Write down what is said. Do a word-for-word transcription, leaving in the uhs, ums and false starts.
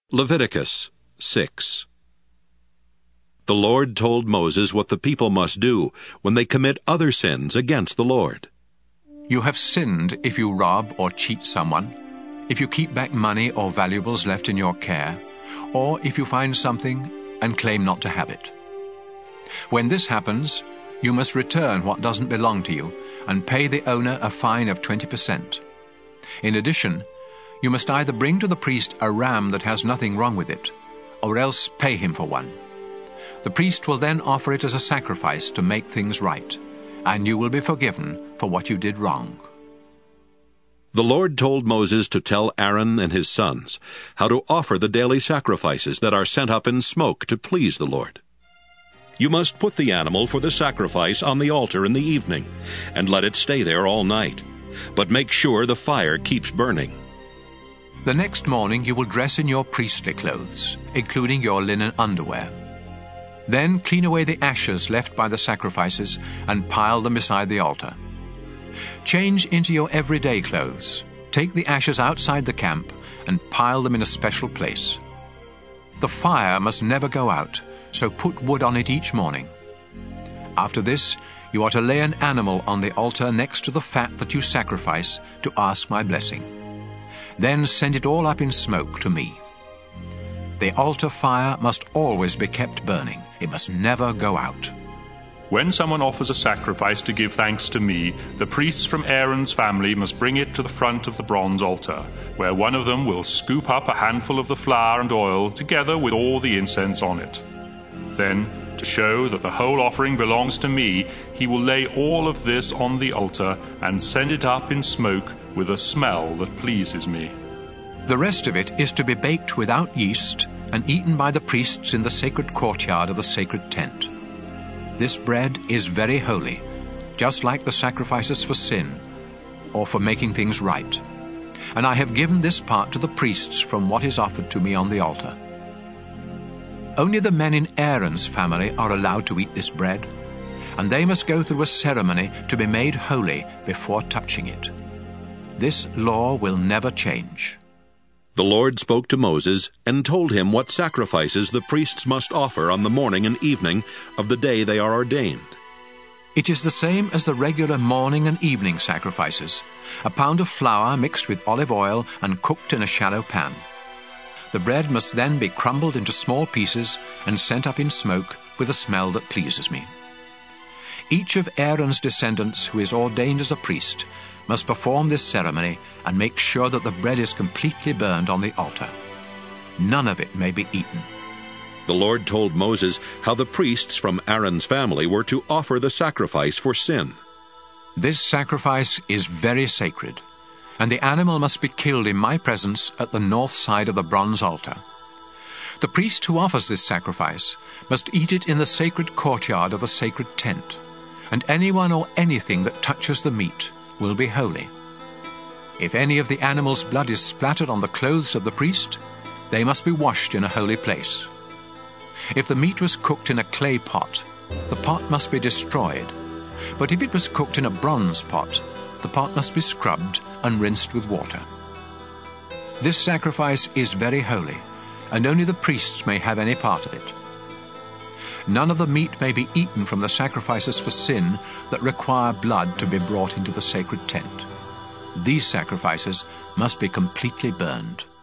Leviticus six. The Lord told Moses what the people must do when they commit other sins against the Lord. You have sinned if you rob or cheat someone, if you keep back money or valuables left in your care, or if you find something and claim not to have it. When this happens, you must return what doesn't belong to you and pay the owner a fine of twenty percent. In addition, you must either bring to the priest a ram that has nothing wrong with it, or else pay him for one. The priest will then offer it as a sacrifice to make things right, and you will be forgiven for what you did wrong. The Lord told Moses to tell Aaron and his sons how to offer the daily sacrifices that are sent up in smoke to please the Lord. You must put the animal for the sacrifice on the altar in the evening, and let it stay there all night, but make sure the fire keeps burning. The next morning you will dress in your priestly clothes, including your linen underwear. Then clean away the ashes left by the sacrifices and pile them beside the altar. Change into your everyday clothes, take the ashes outside the camp, and pile them in a special place. The fire must never go out, so put wood on it each morning. After this, you are to lay an animal on the altar next to the fat that you sacrifice to ask my blessing. Then send it all up in smoke to me. The altar fire must always be kept burning. It must never go out. When someone offers a sacrifice to give thanks to me, the priests from Aaron's family must bring it to the front of the bronze altar, where one of them will scoop up a handful of the flour and oil together with all the incense on it. Then, to show that the whole offering belongs to me, he will lay all of this on the altar and send it up in smoke with a smell that pleases me. The rest of it is to be baked without yeast and eaten by the priests in the sacred courtyard of the sacred tent. This bread is very holy, just like the sacrifices for sin or for making things right. And I have given this part to the priests from what is offered to me on the altar. Only the men in Aaron's family are allowed to eat this bread, and they must go through a ceremony to be made holy before touching it. This law will never change. The Lord spoke to Moses and told him what sacrifices the priests must offer on the morning and evening of the day they are ordained. It is the same as the regular morning and evening sacrifices, a pound of flour mixed with olive oil and cooked in a shallow pan. The bread must then be crumbled into small pieces and sent up in smoke with a smell that pleases me. Each of Aaron's descendants who is ordained as a priest must perform this ceremony and make sure that the bread is completely burned on the altar. None of it may be eaten. The Lord told Moses how the priests from Aaron's family were to offer the sacrifice for sin. This sacrifice is very sacred, and the animal must be killed in my presence at the north side of the bronze altar. The priest who offers this sacrifice must eat it in the sacred courtyard of the sacred tent, and anyone or anything that touches the meat will be holy. If any of the animal's blood is splattered on the clothes of the priest, they must be washed in a holy place. If the meat was cooked in a clay pot, the pot must be destroyed, but if it was cooked in a bronze pot, the pot must be scrubbed and rinsed with water. This sacrifice is very holy, and only the priests may have any part of it. None of the meat may be eaten from the sacrifices for sin that require blood to be brought into the sacred tent. These sacrifices must be completely burned.